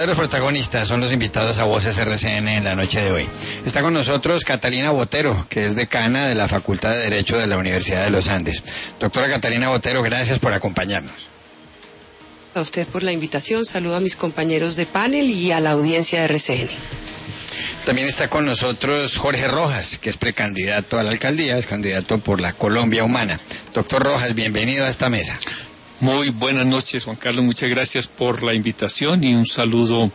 Los protagonistas son los invitados a Voces RCN en la noche de hoy. Está con nosotros Catalina Botero, que es decana de la Facultad de Derecho de la Universidad de los Andes. Doctora Catalina Botero, gracias por acompañarnos. A usted por la invitación, saludo a mis compañeros de panel y a la audiencia de RCN. También está con nosotros Jorge Rojas, que es precandidato a la alcaldía, es candidato por la Colombia Humana. Doctor Rojas, bienvenido a esta mesa. Muy buenas noches, Juan Carlos, muchas gracias por la invitación y un saludo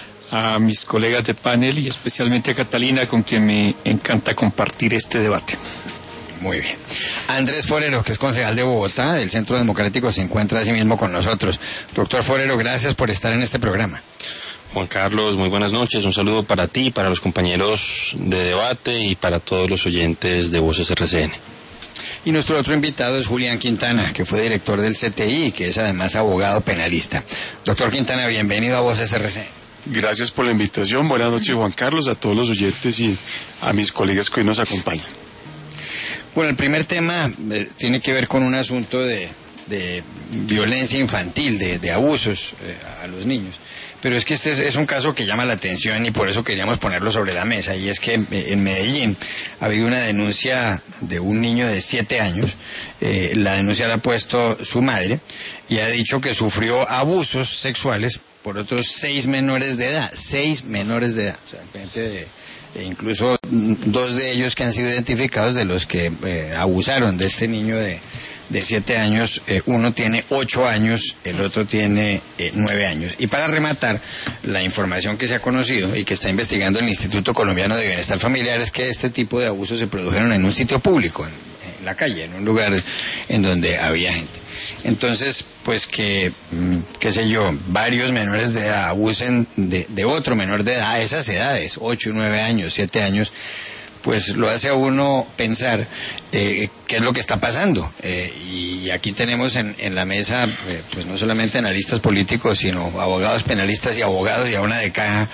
a mis colegas de panel y especialmente a Catalina, con quien me encanta compartir este debate. Muy bien. Andrés Forero, que es concejal de Bogotá, del Centro Democrático, se encuentra así mismo con nosotros. Doctor Forero, gracias por estar en este programa. Juan Carlos, muy buenas noches. Un saludo para ti, para los compañeros de debate y para todos los oyentes de Voces RCN. Y nuestro otro invitado es Julián Quintana, que fue director del CTI y que es además abogado penalista. Doctor Quintana, bienvenido a Voces RCN. Gracias por la invitación. Buenas noches, Juan Carlos, a todos los oyentes y a mis colegas que hoy nos acompañan. Bueno, el primer tema tiene que ver con un asunto de violencia infantil, de abusos a los niños. Pero es que este es un caso que llama la atención y por eso queríamos ponerlo sobre la mesa. Y es que en Medellín ha habido una denuncia de un niño de 7 años. La denuncia la ha puesto su madre y ha dicho que sufrió abusos sexuales por otros 6 menores de edad. 6 menores de edad. O sea, gente incluso 2 de ellos que han sido identificados de los que abusaron de este niño de 7 años, uno tiene 8 años, el otro tiene 9 años. Y para rematar, la información que se ha conocido y que está investigando el Instituto Colombiano de Bienestar Familiar es que este tipo de abusos se produjeron en un sitio público, en la calle, en un lugar en donde había gente. Entonces, pues qué sé yo, varios menores de edad abusen de otro menor de edad a esas edades, 8, 9 años, 7 años, pues lo hace a uno pensar qué es lo que está pasando. Y aquí tenemos en la mesa, pues no solamente analistas políticos, sino abogados penalistas y abogados, y a una decana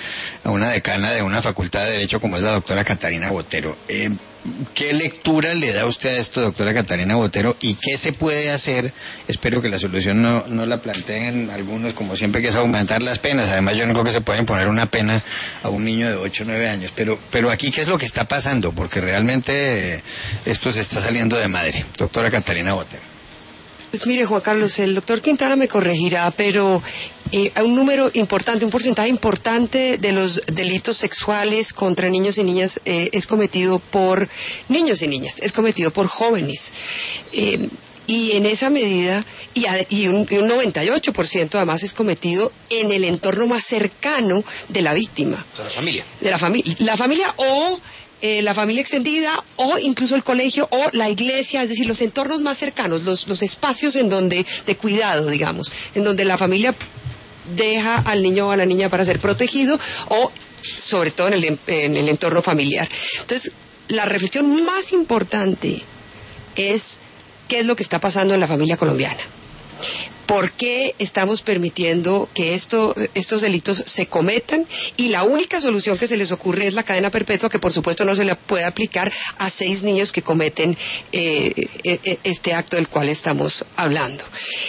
de una facultad de Derecho como es la doctora Catalina Botero. ¿Qué lectura le da usted a esto, doctora Catalina Botero, y qué se puede hacer? Espero que la solución no la planteen algunos, como siempre, que es aumentar las penas. Además, yo no creo que se pueda imponer una pena a un niño de 8 o 9 años. Pero aquí, ¿qué es lo que está pasando? Porque realmente esto se está saliendo de madre. Doctora Catalina Botero. Pues mire, Juan Carlos, el doctor Quintana me corregirá, pero un número importante, un porcentaje importante de los delitos sexuales contra niños y niñas es cometido por niños y niñas, es cometido por jóvenes. Y en esa medida, y un 98% además es cometido en el entorno más cercano de la víctima. De la familia. De la familia. La familia o la familia extendida o incluso el colegio o la iglesia, es decir, los entornos más cercanos, los espacios en donde de cuidado, digamos, en donde la familia deja al niño o a la niña para ser protegido o sobre todo en el entorno familiar. Entonces, la reflexión más importante es qué es lo que está pasando en la familia colombiana. ¿Por qué estamos permitiendo que estos delitos se cometan? Y la única solución que se les ocurre es la cadena perpetua, que por supuesto no se le puede aplicar a 6 niños que cometen este acto del cual estamos hablando.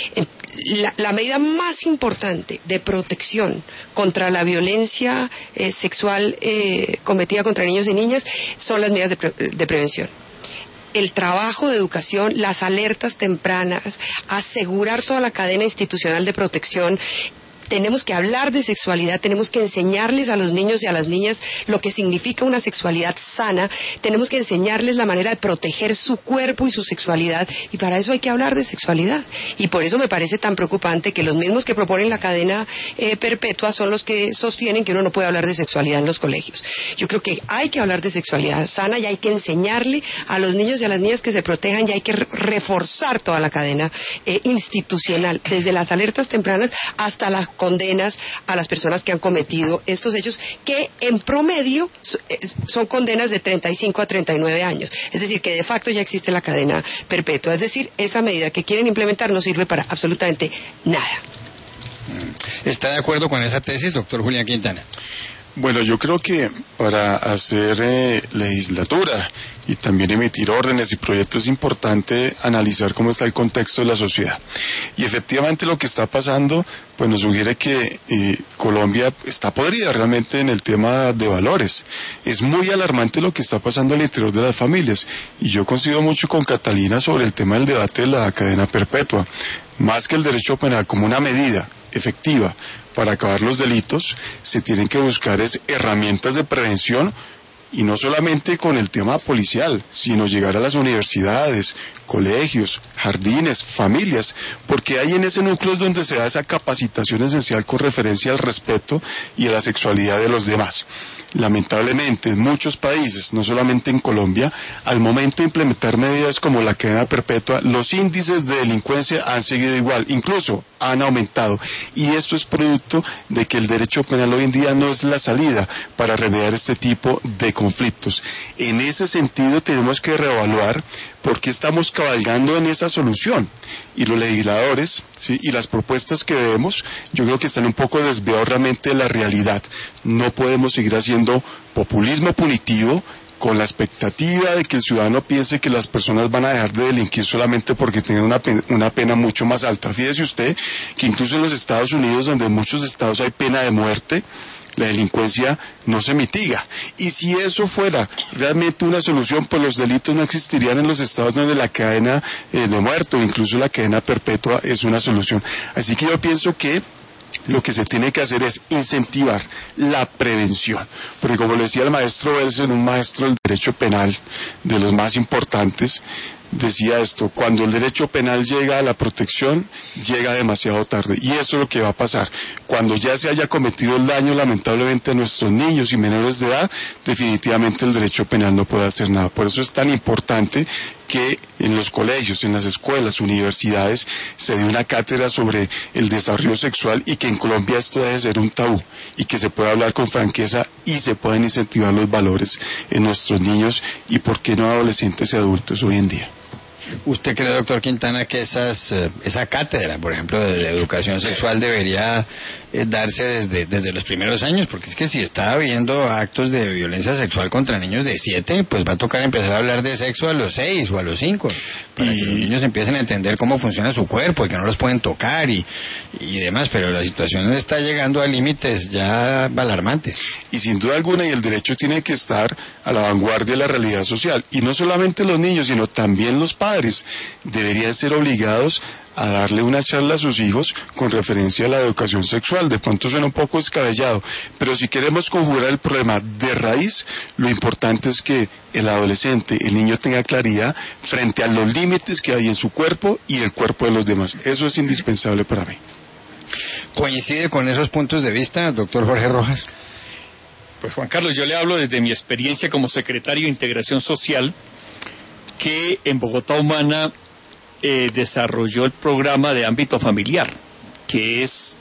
La medida más importante de protección contra la violencia sexual cometida contra niños y niñas son las medidas de prevención. El trabajo de educación, las alertas tempranas, asegurar toda la cadena institucional de protección. Tenemos que hablar de sexualidad, tenemos que enseñarles a los niños y a las niñas lo que significa una sexualidad sana, tenemos que enseñarles la manera de proteger su cuerpo y su sexualidad, y para eso hay que hablar de sexualidad. Y por eso me parece tan preocupante que los mismos que proponen la cadena perpetua son los que sostienen que uno no puede hablar de sexualidad en los colegios. Yo creo que hay que hablar de sexualidad sana y hay que enseñarle a los niños y a las niñas que se protejan, y hay que reforzar toda la cadena institucional, desde las alertas tempranas hasta las condenas a las personas que han cometido estos hechos, que en promedio son condenas de 35 a 39 años. Es decir, que de facto ya existe la cadena perpetua. Es decir, esa medida que quieren implementar no sirve para absolutamente nada. ¿Está de acuerdo con esa tesis, doctor Julián Quintana? Bueno, yo creo que para hacer legislatura y también emitir órdenes y proyectos es importante analizar cómo está el contexto de la sociedad. Y efectivamente lo que está pasando pues nos sugiere que Colombia está podrida realmente en el tema de valores. Es muy alarmante lo que está pasando al interior de las familias, y yo coincido mucho con Catalina sobre el tema del debate de la cadena perpetua. Más que el derecho penal como una medida efectiva para acabar los delitos, se tienen que buscar herramientas de prevención, y no solamente con el tema policial, sino llegar a las universidades, colegios, jardines, familias, porque ahí en ese núcleo es donde se da esa capacitación esencial con referencia al respeto y a la sexualidad de los demás. Lamentablemente, en muchos países, no solamente en Colombia, al momento de implementar medidas como la cadena perpetua, los índices de delincuencia han seguido igual, incluso han aumentado. Y esto es producto de que el derecho penal hoy en día no es la salida para remediar este tipo de conflictos. En ese sentido, tenemos que reevaluar por qué estamos cabalgando en esa solución. Y los legisladores, ¿sí?, y las propuestas que vemos, yo creo que están un poco desviados realmente de la realidad. No podemos seguir haciendo populismo punitivo con la expectativa de que el ciudadano piense que las personas van a dejar de delinquir solamente porque tienen una pena mucho más alta. Fíjese usted que incluso en los Estados Unidos, donde en muchos estados hay pena de muerte, la delincuencia no se mitiga. Y si eso fuera realmente una solución, pues los delitos no existirían en los estados donde la cadena de muerte o incluso la cadena perpetua es una solución. Así que yo pienso que lo que se tiene que hacer es incentivar la prevención, porque como le decía el maestro Belsen, un maestro del derecho penal de los más importantes, decía esto: cuando el derecho penal llega a la protección, llega demasiado tarde. Y eso es lo que va a pasar. Cuando ya se haya cometido el daño, lamentablemente, a nuestros niños y menores de edad, definitivamente el derecho penal no puede hacer nada. Por eso es tan importante que en los colegios, en las escuelas, universidades, se dé una cátedra sobre el desarrollo sexual, y que en Colombia esto debe ser un tabú, y que se pueda hablar con franqueza y se puedan incentivar los valores en nuestros niños y, por qué no, adolescentes y adultos hoy en día. ¿Usted cree, doctor Quintana, que esa cátedra, por ejemplo, de la educación sexual debería darse desde los primeros años? Porque es que si está habiendo actos de violencia sexual contra niños de 7, pues va a tocar empezar a hablar de sexo a los 6 o a los 5, para que los niños empiecen a entender cómo funciona su cuerpo y que no los pueden tocar y demás. Pero la situación está llegando a límites ya alarmantes. Y sin duda alguna, y el derecho tiene que estar a la vanguardia de la realidad social. Y no solamente los niños, sino también los padres deberían ser obligados a darle una charla a sus hijos con referencia a la educación sexual. De pronto suena un poco descabellado, pero si queremos conjurar el problema de raíz, lo importante es que el adolescente, el niño, tenga claridad frente a los límites que hay en su cuerpo y el cuerpo de los demás. Eso es indispensable para mí. ¿Coincide con esos puntos de vista, doctor Jorge Rojas? Pues Juan Carlos, yo le hablo desde mi experiencia como secretario de Integración Social, que en Bogotá Humana desarrolló el programa de ámbito familiar, que es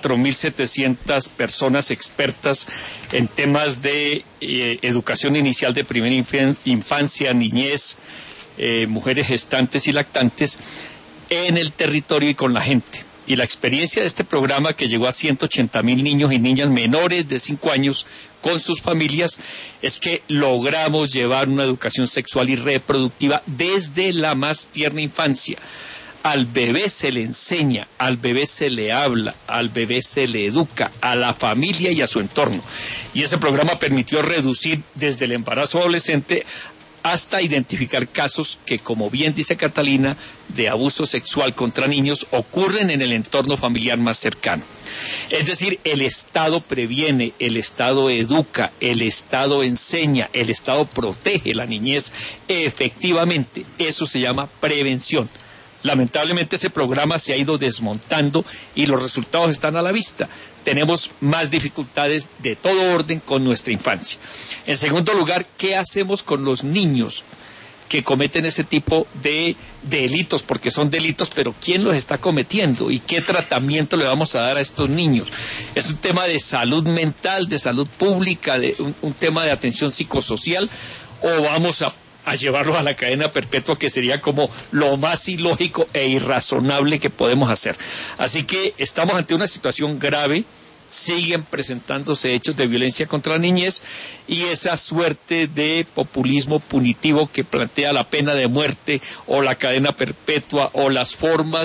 4.700 personas expertas en temas de educación inicial de primera infancia, niñez, mujeres gestantes y lactantes en el territorio y con la gente. Y la experiencia de este programa, que llegó a 180.000 niños y niñas menores de 5 años con sus familias, es que logramos llevar una educación sexual y reproductiva desde la más tierna infancia. Al bebé se le enseña, al bebé se le habla, al bebé se le educa, a la familia y a su entorno. Y ese programa permitió reducir desde el embarazo adolescente hasta identificar casos que, como bien dice Catalina, de abuso sexual contra niños ocurren en el entorno familiar más cercano. Es decir, el Estado previene, el Estado educa, el Estado enseña, el Estado protege la niñez. Efectivamente, eso se llama prevención. Lamentablemente ese programa se ha ido desmontando y los resultados están a la vista. Tenemos más dificultades de todo orden con nuestra infancia. En segundo lugar, ¿qué hacemos con los niños que cometen ese tipo de delitos? Porque son delitos, pero ¿quién los está cometiendo? ¿Y qué tratamiento le vamos a dar a estos niños? ¿Es un tema de salud mental, de salud pública, de un tema de atención psicosocial? ¿O vamos a llevarlos a la cadena perpetua, que sería como lo más ilógico e irrazonable que podemos hacer? Así que estamos ante una situación grave. Siguen presentándose hechos de violencia contra la niñez, y esa suerte de populismo punitivo que plantea la pena de muerte o la cadena perpetua o las formas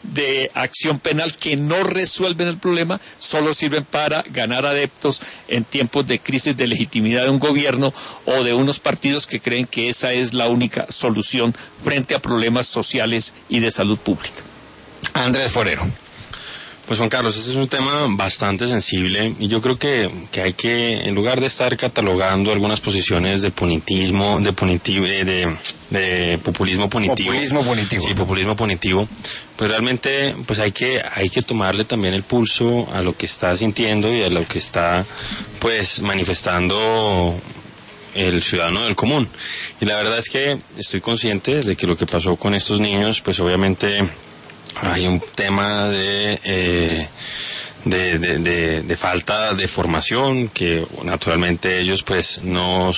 de acción penal que no resuelven el problema, solo sirven para ganar adeptos en tiempos de crisis de legitimidad de un gobierno o de unos partidos que creen que esa es la única solución frente a problemas sociales y de salud pública. Andrés Forero. Pues Juan Carlos, este es un tema bastante sensible y yo creo que hay que, en lugar de estar catalogando algunas posiciones de punitismo, de populismo punitivo. Populismo punitivo. Sí, populismo punitivo. Pues realmente pues hay que tomarle también el pulso a lo que está sintiendo y a lo que está pues manifestando el ciudadano del común. Y la verdad es que estoy consciente de que lo que pasó con estos niños, pues obviamente hay un tema de falta de formación, que naturalmente ellos pues no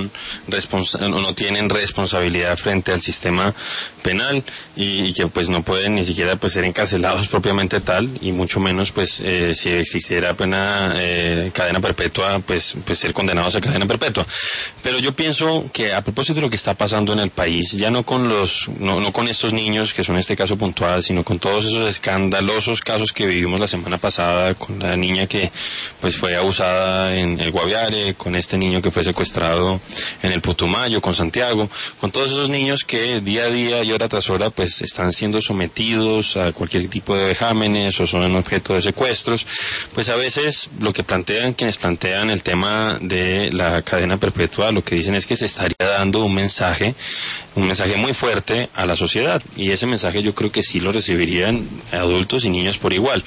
tienen responsabilidad frente al sistema penal y que pues no pueden ni siquiera pues ser encarcelados propiamente tal, y mucho menos pues si existiera pena cadena perpetua pues ser condenados a cadena perpetua. Pero yo pienso que a propósito de lo que está pasando en el país, ya no con con estos niños que son este caso puntual, sino con todos esos escandalosos casos que vivimos la semana pasada, con la niña que pues fue abusada en el Guaviare, con este niño que fue secuestrado en el Putumayo, con Santiago, con todos esos niños que día a día y hora tras hora pues están siendo sometidos a cualquier tipo de vejámenes o son objeto de secuestros. Pues a veces lo que plantean quienes plantean el tema de la cadena perpetua, lo que dicen es que se estaría dando un mensaje muy fuerte a la sociedad, y ese mensaje yo creo que sí lo recibirían adultos y niños por igual,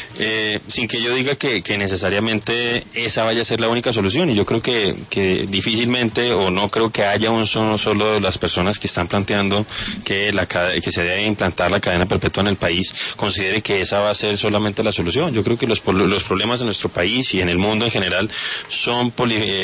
sin que yo diga que necesariamente esa vaya a ser la única solución. Y yo creo que difícilmente, o no creo que haya un solo de las personas que están planteando que se debe implantar la cadena perpetua en el país considere que esa va a ser solamente la solución. Yo creo que los problemas de nuestro país y en el mundo en general son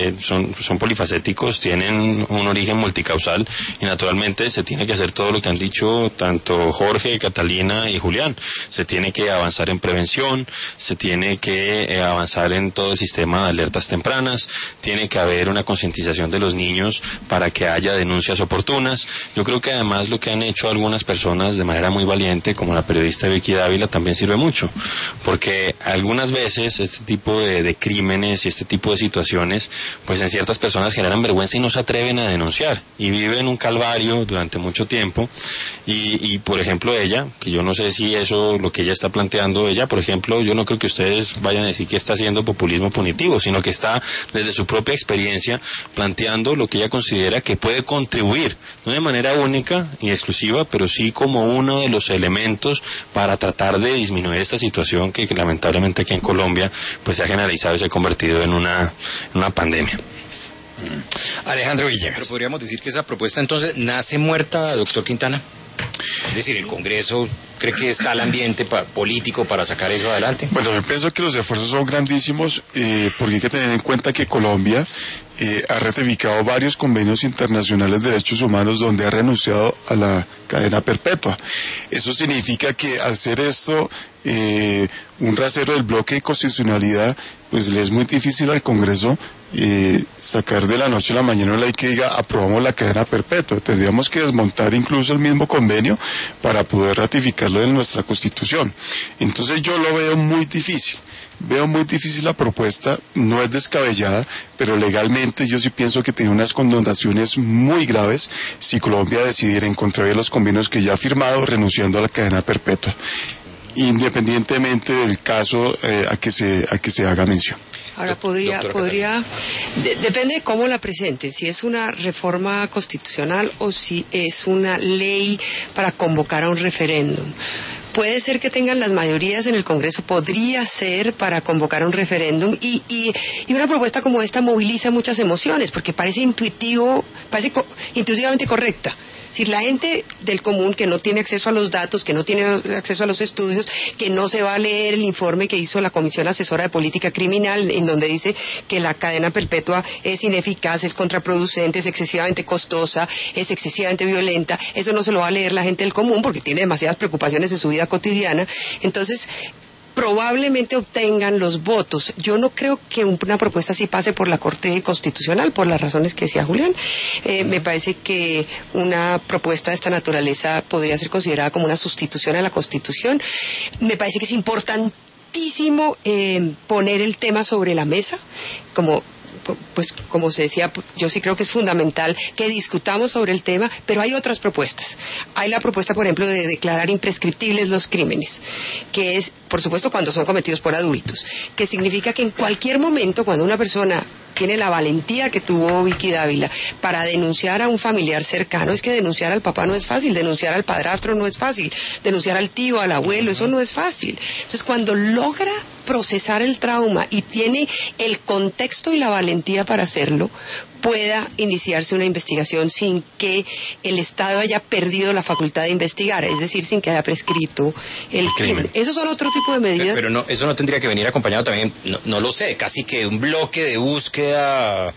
polifacéticos, tienen un origen multicausal, y naturalmente se tiene que hacer todo lo que han dicho tanto Jorge, Catalina y Julián. Se tiene que avanzar en prevención, se tiene que avanzar en todo el sistema de alertas tempranas, tiene que haber una concientización de los niños para que haya denuncias oportunas. Yo creo que además lo que han hecho algunas personas de manera muy valiente, como la periodista Vicky Dávila, también sirve mucho, porque algunas veces este tipo de crímenes y este tipo de situaciones pues en ciertas personas generan vergüenza y no se atreven a denunciar y viven un calvario durante mucho tiempo. Y por ejemplo ella, que yo no sé si eso lo que ella está planteando, ella por ejemplo, yo no creo que ustedes vayan a decir que está haciendo populismo punitivo, sino que está desde su propia experiencia planteando lo que ella considera que puede contribuir, no de manera única y exclusiva, pero sí como uno de los elementos para tratar de disminuir esta situación que lamentablemente aquí en Colombia pues se ha generalizado y se ha convertido en una pandemia. Alejandro Villegas. Pero podríamos decir que esa propuesta entonces nace muerta, doctor Quintana. Es decir, ¿el Congreso cree que está el ambiente político para sacar eso adelante? Bueno, yo pienso que los esfuerzos son grandísimos, porque hay que tener en cuenta que Colombia ha ratificado varios convenios internacionales de derechos humanos donde ha renunciado a la cadena perpetua. Eso significa que al ser esto un rasero del bloque de constitucionalidad, pues le es muy difícil al Congreso sacar de la noche a la mañana una ley que diga aprobamos la cadena perpetua. Tendríamos que desmontar incluso el mismo convenio para poder ratificarlo en nuestra Constitución. Entonces yo lo veo muy difícil. Veo muy difícil la propuesta, no es descabellada, pero legalmente yo sí pienso que tiene unas connotaciones muy graves si Colombia decidiera en contrario de los convenios que ya ha firmado, renunciando a la cadena perpetua, independientemente del caso a que se haga mención. Ahora depende de cómo la presenten, si es una reforma constitucional o si es una ley para convocar a un referéndum. Puede ser que tengan las mayorías en el Congreso, podría ser para convocar a un referéndum, y una propuesta como esta moviliza muchas emociones porque parece intuitivamente correcta. Si la gente del común que no tiene acceso a los datos, que no tiene acceso a los estudios, que no se va a leer el informe que hizo la Comisión Asesora de Política Criminal, en donde dice que la cadena perpetua es ineficaz, es contraproducente, es excesivamente costosa, es excesivamente violenta, eso no se lo va a leer la gente del común porque tiene demasiadas preocupaciones en su vida cotidiana. Entonces, probablemente obtengan los votos. Yo no creo que una propuesta así pase por la Corte Constitucional, por las razones que decía Julián. Me parece que una propuesta de esta naturaleza podría ser considerada como una sustitución a la Constitución. Me parece que es importantísimo poner el tema sobre la mesa, como se decía, yo sí creo que es fundamental que discutamos sobre el tema, pero hay otras propuestas. Hay la propuesta, por ejemplo, de declarar imprescriptibles los crímenes, que es, por supuesto, cuando son cometidos por adultos, que significa que en cualquier momento, cuando una persona tiene la valentía que tuvo Vicky Dávila para denunciar a un familiar cercano, es que denunciar al papá no es fácil, denunciar al padrastro no es fácil, denunciar al tío, al abuelo, eso no es fácil. Entonces, cuando logra procesar el trauma y tiene el contexto y la valentía para hacerlo, pueda iniciarse una investigación sin que el Estado haya perdido la facultad de investigar, es decir, sin que haya prescrito el crimen. Esos son otro tipo de medidas. Pero no, eso no tendría que venir acompañado también, no lo sé, casi que un bloque de búsqueda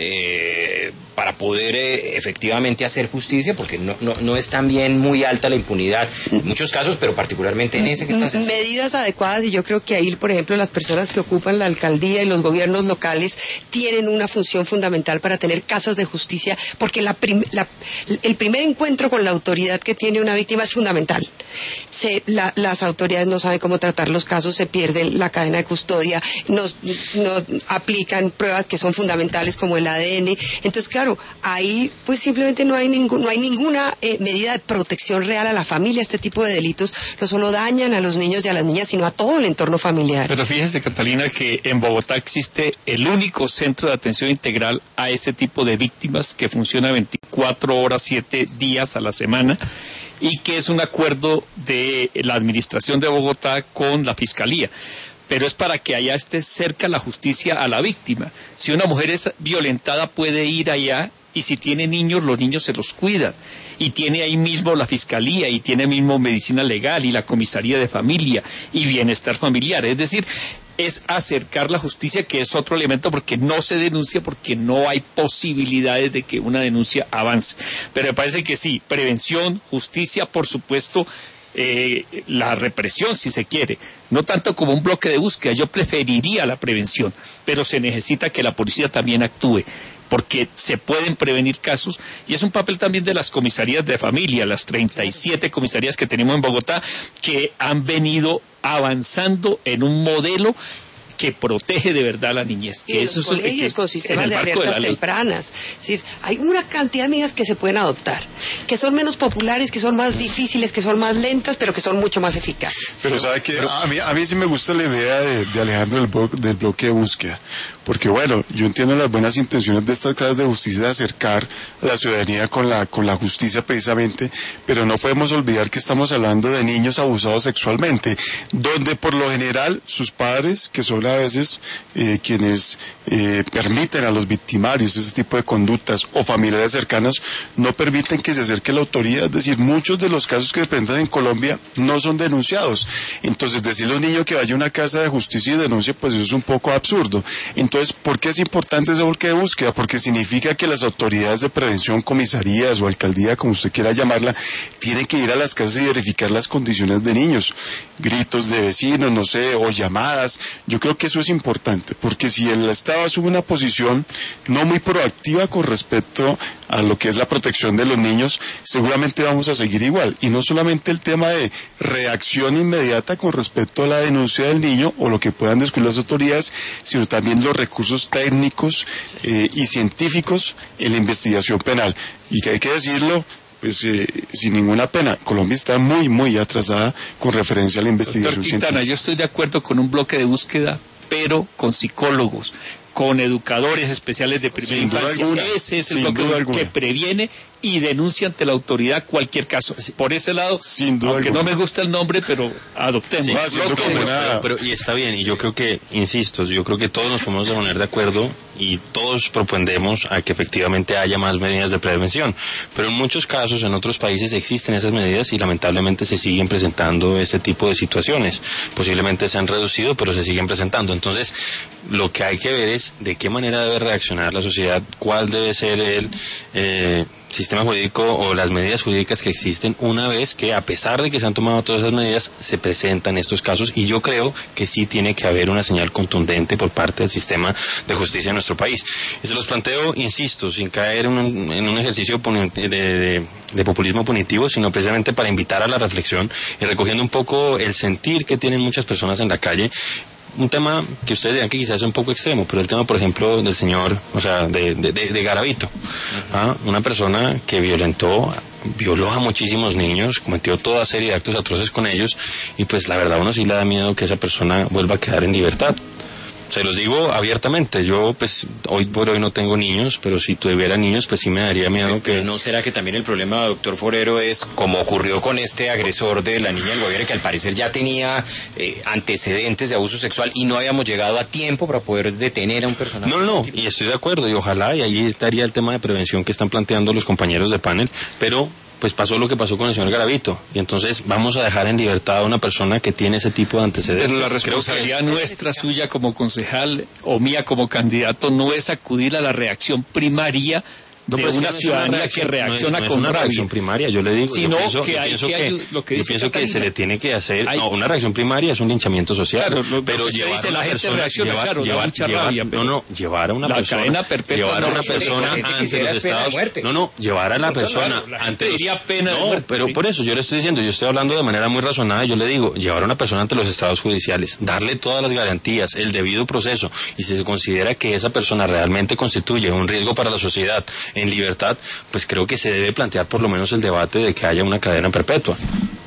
para poder efectivamente hacer justicia, porque no es también muy alta la impunidad en muchos casos, pero particularmente en ese que estás haciendo. Medidas adecuadas, y yo creo que ahí, por ejemplo, las personas que ocupan la alcaldía y los gobiernos locales tienen una función fundamental para tener casas de justicia, porque el primer encuentro con la autoridad que tiene una víctima es fundamental. Las autoridades no saben cómo tratar los casos, se pierden la cadena de custodia, no aplican pruebas que son fundamentales como el ADN. Entonces, claro, ahí pues simplemente no hay ninguna medida de protección real a la familia. Este tipo de delitos no solo dañan a los niños y a las niñas, sino a todo el entorno familiar. Pero fíjese, Catalina, que en Bogotá existe el único centro de atención integral a ese tipo de víctimas que funciona 24 horas, 7 días a la semana, y que es un acuerdo de la administración de Bogotá con la Fiscalía. Pero es para que allá esté cerca la justicia a la víctima. Si una mujer es violentada, puede ir allá, y si tiene niños, los niños se los cuidan. Y tiene ahí mismo la Fiscalía, y tiene mismo Medicina Legal, y la Comisaría de Familia, y Bienestar Familiar. Es decir, es acercar la justicia, que es otro elemento, porque no se denuncia, porque no hay posibilidades de que una denuncia avance. Pero me parece que sí, prevención, justicia, por supuesto, la represión, si se quiere, no tanto como un bloque de búsqueda. Yo preferiría la prevención, pero se necesita que la policía también actúe, porque se pueden prevenir casos, y es un papel también de las comisarías de familia, las 37 comisarías que tenemos en Bogotá, que han venido avanzando en un modelo que protege de verdad a la niñez. Y eso los colegios con sistemas de alertas tempranas. Es decir, hay una cantidad de medidas que se pueden adoptar, que son menos populares, que son más difíciles, que son más lentas, pero que son mucho más eficaces. Pero sabe que a mí sí me gusta la idea de Alejandro del bloque de búsqueda, porque bueno, yo entiendo las buenas intenciones de estas clases de justicia de acercar a la ciudadanía con la justicia precisamente, pero no podemos olvidar que estamos hablando de niños abusados sexualmente, donde por lo general sus padres, que son a veces quienes permiten a los victimarios ese tipo de conductas, o familiares cercanos, no permiten que se acerque la autoridad. Es decir, muchos de los casos que se presentan en Colombia no son denunciados. Entonces, decirle a un niño que vaya a una casa de justicia y denuncie, pues eso es un poco absurdo. Entonces, ¿por qué es importante ese bloque de búsqueda? Porque significa que las autoridades de prevención, comisarías o alcaldía, como usted quiera llamarla, tienen que ir a las casas y verificar las condiciones de niños. Gritos de vecinos, no sé, o llamadas. Yo creo que eso es importante, porque si el Estado asume una posición no muy proactiva con respecto a lo que es la protección de los niños, seguramente vamos a seguir igual. Y no solamente el tema de reacción inmediata con respecto a la denuncia del niño o lo que puedan descubrir las autoridades, sino también los recursos técnicos y científicos en la investigación penal. Y que hay que decirlo, pues sin ninguna pena, Colombia está muy, muy atrasada con referencia a la investigación científica. Quintana, yo estoy de acuerdo con un bloque de búsqueda, pero con psicólogos, con educadores especiales de primera infancia. Ese es el bloque que previene y denuncia ante la autoridad cualquier caso. Por ese lado, aunque no me gusta el nombre, pero adoptemos. Sí, pero y está bien, y yo creo que, insisto, yo creo que todos nos podemos poner de acuerdo y todos propondemos a que efectivamente haya más medidas de prevención. Pero en muchos casos, en otros países existen esas medidas y lamentablemente se siguen presentando este tipo de situaciones. Posiblemente se han reducido, pero se siguen presentando. Entonces, lo que hay que ver es de qué manera debe reaccionar la sociedad, cuál debe ser el sistema jurídico o las medidas jurídicas que existen una vez que, a pesar de que se han tomado todas esas medidas, se presentan estos casos, y yo creo que sí tiene que haber una señal contundente por parte del sistema de justicia de nuestro país. Y se los planteo, insisto, sin caer en un ejercicio de populismo punitivo, sino precisamente para invitar a la reflexión y recogiendo un poco el sentir que tienen muchas personas en la calle. Un tema que ustedes dirán que quizás es un poco extremo, pero el tema, por ejemplo, del señor, o sea, de Garavito, una persona que violó a muchísimos niños, cometió toda serie de actos atroces con ellos, y pues la verdad uno sí le da miedo que esa persona vuelva a quedar en libertad. Se los digo abiertamente, yo pues hoy por hoy no tengo niños, pero si tuviera niños pues sí me daría miedo que... ¿No será que también el problema, doctor Forero, es como ocurrió con este agresor de la niña del Guaviare, que al parecer ya tenía antecedentes de abuso sexual y no habíamos llegado a tiempo para poder detener a un personaje? No, y estoy de acuerdo, y ojalá, y ahí estaría el tema de prevención que están planteando los compañeros de panel, pero... pues pasó lo que pasó con el señor Garavito, y entonces vamos a dejar en libertad a una persona que tiene ese tipo de antecedentes. Pero la responsabilidad nuestra, suya como concejal o mía como candidato, no es acudir a la reacción primaria de una ciudadanía que reacciona con una rabia. Reacción primaria, yo le digo, sino yo pienso que se le tiene que hacer, una reacción primaria es un linchamiento social, claro, pero llevar a una persona, llevar a una persona, cadena perpetua, llevar a una persona ante los estados, llevar a la persona ante los, pero por eso yo le estoy diciendo, yo estoy hablando de manera muy razonada, yo le digo, llevar a una persona ante los estados judiciales, darle todas las garantías, el debido proceso, y si se considera que esa persona realmente constituye un riesgo para la sociedad en libertad, pues creo que se debe plantear por lo menos el debate de que haya una cadena perpetua.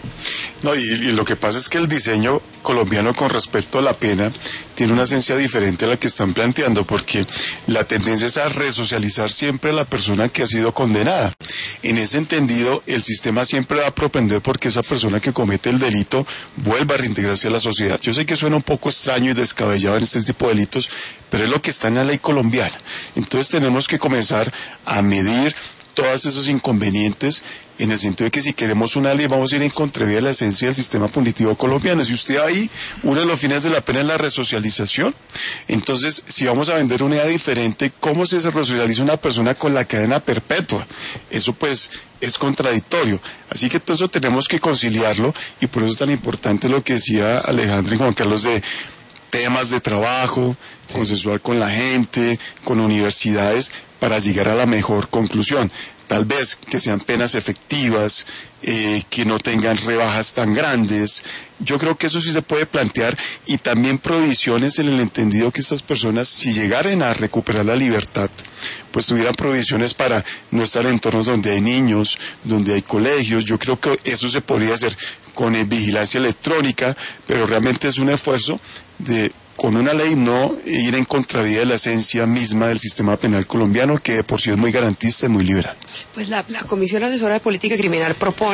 No, y lo que pasa es que el diseño colombiano con respecto a la pena tiene una esencia diferente a la que están planteando, porque la tendencia es a resocializar siempre a la persona que ha sido condenada. En ese entendido, el sistema siempre va a propender porque esa persona que comete el delito vuelva a reintegrarse a la sociedad. Yo sé que suena un poco extraño y descabellado en este tipo de delitos, pero es lo que está en la ley colombiana. Entonces tenemos que comenzar a medir todos esos inconvenientes, en el sentido de que si queremos una ley vamos a ir en contravía de la esencia del sistema punitivo colombiano. Si usted ahí, uno de los fines de la pena es la resocialización, entonces si vamos a vender una idea diferente, ¿cómo se resocializa una persona con la cadena perpetua? Eso pues es contradictorio. Así que todo eso tenemos que conciliarlo, y por eso es tan importante lo que decía Alejandro y Juan Carlos de temas de trabajo, consensuar con la gente, con universidades, para llegar a la mejor conclusión. Tal vez que sean penas efectivas, que no tengan rebajas tan grandes. Yo creo que eso sí se puede plantear, y también provisiones en el entendido que estas personas, si llegaran a recuperar la libertad, pues tuvieran provisiones para no estar en entornos donde hay niños, donde hay colegios. Yo creo que eso se podría hacer con vigilancia electrónica, pero realmente es un esfuerzo de, con una ley, no ir en contravía de la esencia misma del sistema penal colombiano, que de por sí es muy garantista y muy liberal. Pues la Comisión Asesora de Política Criminal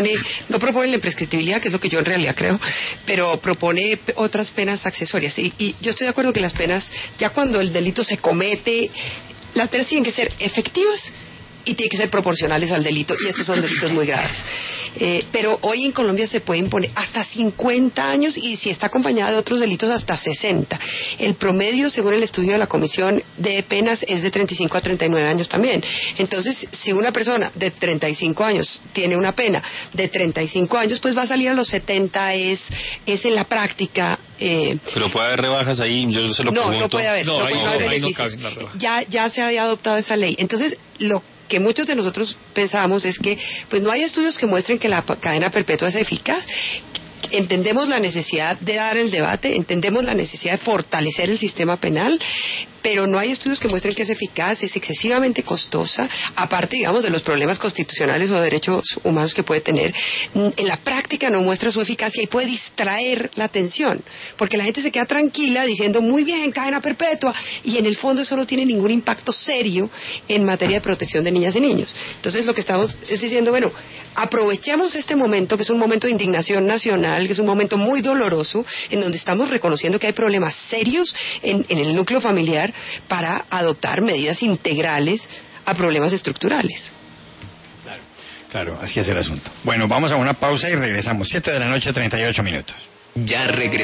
no propone la imprescriptibilidad, que es lo que yo en realidad creo, pero propone otras penas accesorias. Y yo estoy de acuerdo que las penas, ya cuando el delito se comete, las penas tienen que ser efectivas y tienen que ser proporcionales al delito, y estos son delitos muy graves. Pero hoy en Colombia se puede imponer hasta 50 años, y si está acompañada de otros delitos hasta 60. El promedio, según el estudio de la Comisión de Penas, es de 35 a 39 años también. Entonces, si una persona de 35 años tiene una pena de 35 años, pues va a salir a los 70, es en la práctica. Pero puede haber rebajas ahí, yo se lo pregunto. No puede haber, no puede haber beneficios. Ya se había adoptado esa ley. Entonces, lo que muchos de nosotros pensamos es que pues no hay estudios que muestren que la cadena perpetua es eficaz. Entendemos la necesidad de dar el debate, entendemos la necesidad de fortalecer el sistema penal, pero no hay estudios que muestren que es eficaz, es excesivamente costosa, aparte, digamos, de los problemas constitucionales o de derechos humanos que puede tener. En la práctica no muestra su eficacia y puede distraer la atención, porque la gente se queda tranquila diciendo, muy bien, cadena perpetua, y en el fondo eso no tiene ningún impacto serio en materia de protección de niñas y niños. Entonces lo que estamos es diciendo, bueno, aprovechemos este momento, que es un momento de indignación nacional, que es un momento muy doloroso, en donde estamos reconociendo que hay problemas serios en el núcleo familiar, para adoptar medidas integrales a problemas estructurales. Claro, así es el asunto. Bueno, vamos a una pausa y regresamos. 7 de la noche, 38 minutos. Ya regresamos.